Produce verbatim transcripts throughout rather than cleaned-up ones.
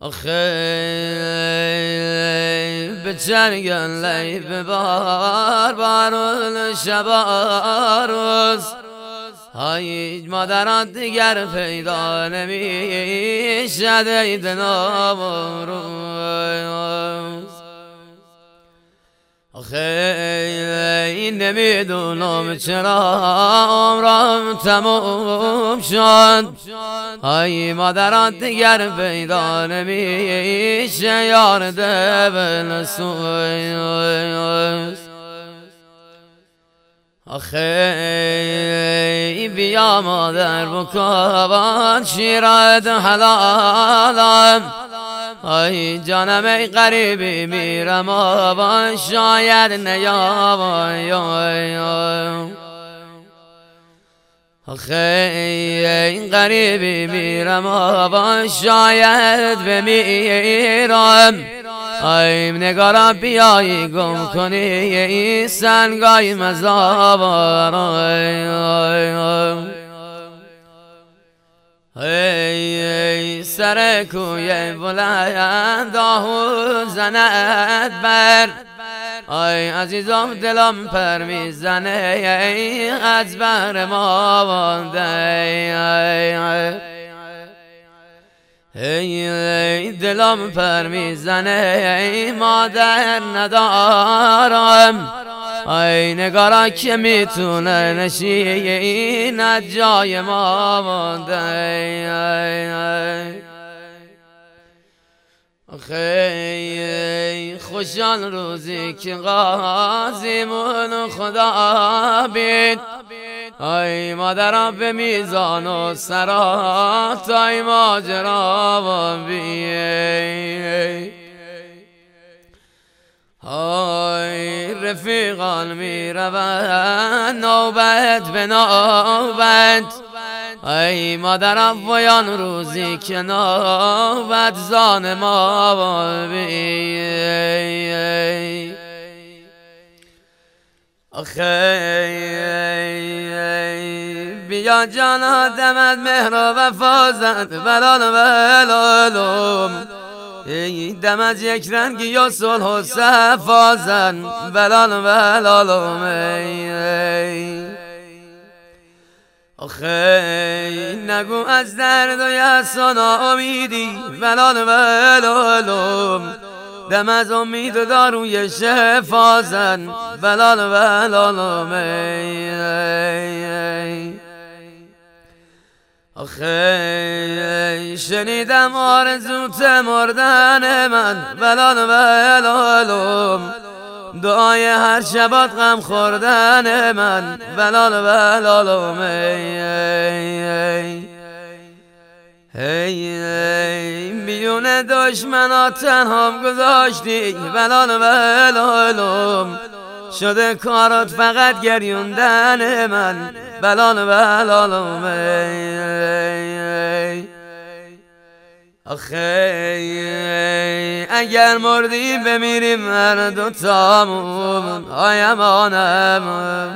آخه به چرگن لی به بار بارون شبا روز هیچ مادران دیگر پیدا نمیشد عید نوروز. آخه نمیدونم چرا عمرم تموم شد، ای مادران دیگر پیدا نمیشه یار دل سوز. آخه بیا مادر بکن شیرت حلالم، ای جانم ای غریبی میرم آبان شاید نیام. آخه ای غریبی میرم آبان شاید بمیرم، ای نگارا بیایی گم کنی ای سنگای مزار. ای سر کوی بلند آهو زند بر، ای عزیزم دلم پر میزنه ای از بر ما وانده. ای دلم پر میزنه ای مادر ندارم، ای نگارا که میتونه نشیند جای ما مانده. آخه خوشان روزی که قاضیمون خدا بید، ای مادرم به میزان و سرات ای ماجرا بید. ای رفیقان میروند نوبت به نوبت، ای مادرم ویان روزی که نوبت زان ما بید. آخه بیا جانا دمت مهر و وفا زد بلال بلالم، ای دمت یک رنگی یا صلح و صفا زد بلال بلالم. آخه نگو از درد و یأس و ناامیدی بلال بلالم، دم از امید و داروی شفا زن بلال بلالم. آخه شنیدم آرزوت مردن من بلال بلالم، دعای هر شبات غم خوردن من بلال بلالم. ای میون دشمنات تنهام گذاشتی بلال بلالم، شده کارات فقط گریوندن من بلال بلالم. آخه اگر مردی بمیریم هر دوتامون آی امانم،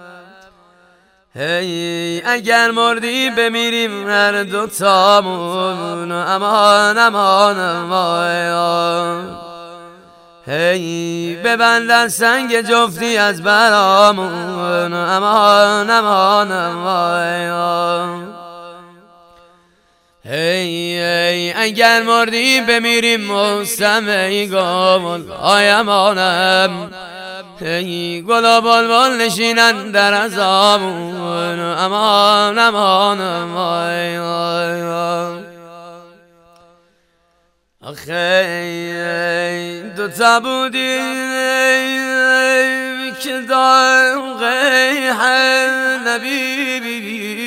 هی اگر مردی بمیریم هر دوتامون امان امان امان. هی ببندن سنگ جفتی از برامون امان امان امان. هی ای اگر مردی بمیریم مستمعی گمون آی امانم، هی گل و بلبل نشینن در ازامون امان امان امان. آخه دوتا بودی که داغ نبی